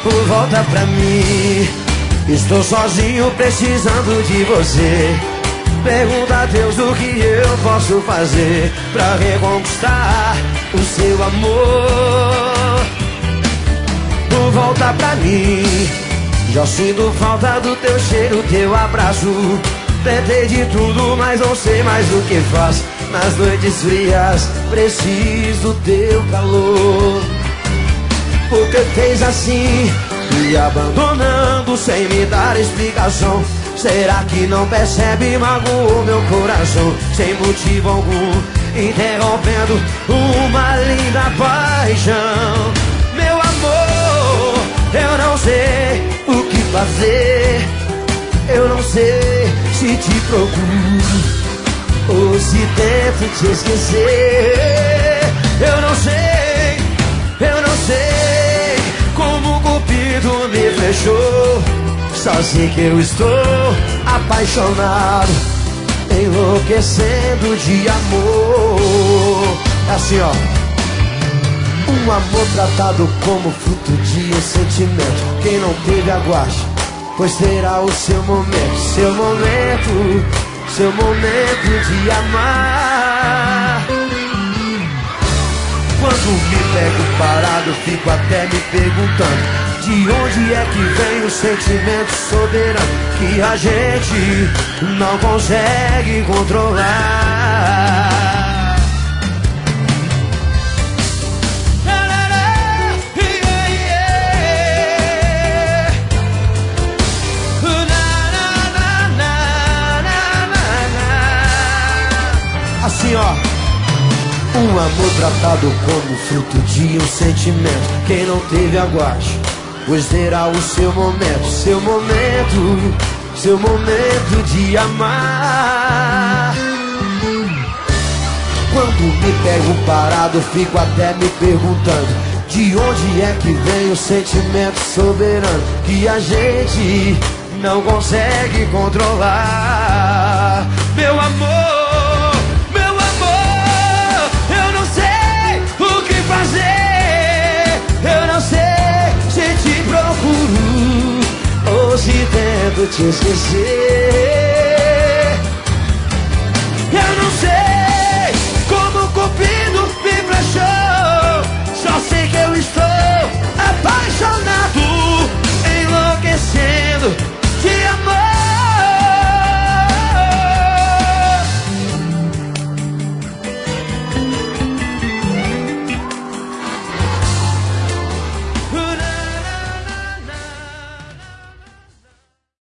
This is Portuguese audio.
volta pra mim. Estou sozinho precisando de você. Pergunta a Deus o que eu posso fazer pra reconquistar o seu amor. Volta pra mim. Já sinto falta do teu cheiro, teu abraço. Tentei de tudo, mas não sei mais o que faço. Nas noites frias, preciso do teu calor. Por que fez assim, me abandonando sem me dar explicação? Será que não percebe, magoou meu coração? Sem motivo algum, interrompendo uma linda paixão. Meu amor, eu não sei o que fazer. Eu não sei se te procuro ou se tento te esquecer. Eu não sei como o cupido me fechou. Só sei que eu estou apaixonado, enlouquecendo de amor. É assim, ó. Um amor tratado como fruto de um sentimento. Quem não teve aguarde, pois terá o seu momento. Seu momento, seu momento de amar. Quando me pego parado, fico até me perguntando de onde é que vem o sentimento soberano que a gente não consegue controlar. Assim, ó. Um amor tratado como fruto de um sentimento. Quem não teve aguarde, pois terá o seu momento. Seu momento, seu momento de amar. Quando me pego parado, fico até me perguntando de onde é que vem o sentimento soberano que a gente não consegue controlar. Meu amor, eu não sei se te procuro ou se tento te esquecer. Eu não sei como cumprir